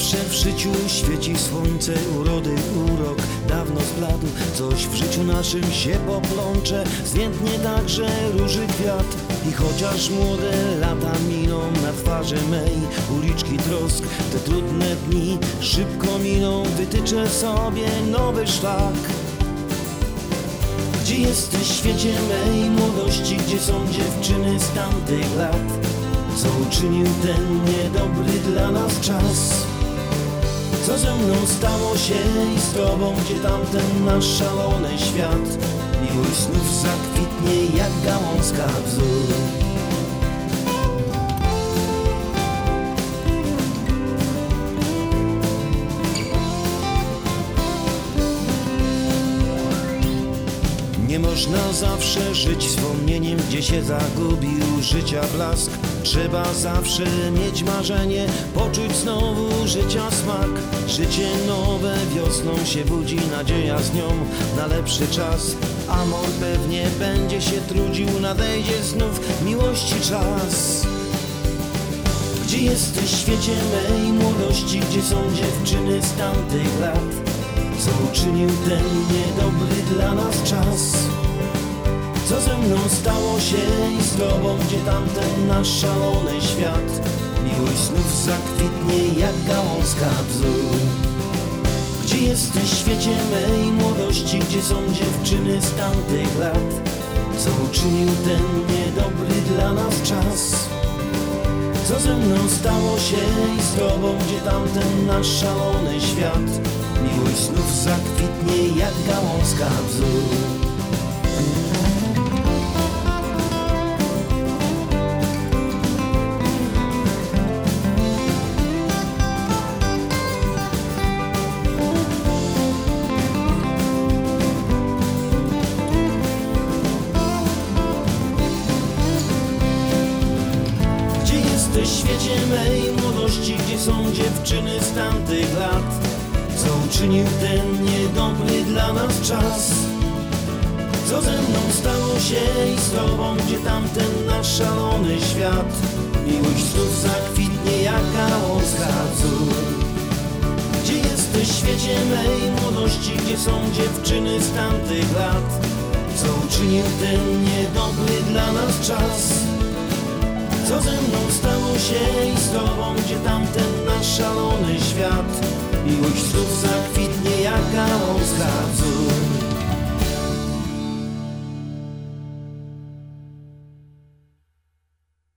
zawsze w życiu świeci słońce, urody, urok dawno zbladł. Coś w życiu naszym się poplącze, zwiędnie także róży kwiat. I chociaż młode lata miną na twarzy mej uliczki trosk, te trudne dni szybko miną, wytyczę sobie nowy szlak. Gdzie jesteś, świecie mej młodości? Gdzie są dziewczyny z tamtych lat? Co uczynił ten niedobry dla nas czas? Co ze mną stało się i z tobą? Gdzie tamten nasz szalony świat? Miłość znów zakwitnie jak gałązka bzdur. Nie można zawsze żyć wspomnieniem, gdzie się zagubił życia blask. Trzeba zawsze mieć marzenie, poczuć znowu życia smak. Życie nowe wiosną się budzi, nadzieja z nią na lepszy czas. Amor pewnie będzie się trudził, nadejdzie znów miłości czas. Gdzie jesteś, świecie mej młodości? Gdzie są dziewczyny z tamtych lat? Co uczynił ten niedobry dla nas czas? Co ze mną stało się i z tobą? Gdzie tamten nasz szalony świat? Miłość znów zakwitnie jak gałązka bzdur. Gdzie jesteś, świecie mej młodości? Gdzie są dziewczyny z tamtych lat? Co uczynił ten niedobry dla nas czas? Co ze mną stało się i z tobą? Gdzie tamten nasz szalony świat? Miłość znów zakwitnie jak gałązka bzdur. Gdzie jesteś, świecie mej młodości? Gdzie są dziewczyny z tamtych lat? Co uczynił ten niedobry dla nas czas? Co ze mną stało się i z tobą? Gdzie tamten nasz szalony świat? Miłość znów zakwitnie jak gałązka bzdur. Gdzie jesteś, świecie mej młodości? Gdzie są dziewczyny z tamtych lat? Co uczynił ten niedobry dla nas czas? Co ze mną stało się i z tobą? Gdzie tamten nasz szalony świat? Miłość znów zakwitnie jak gałązka bzdur.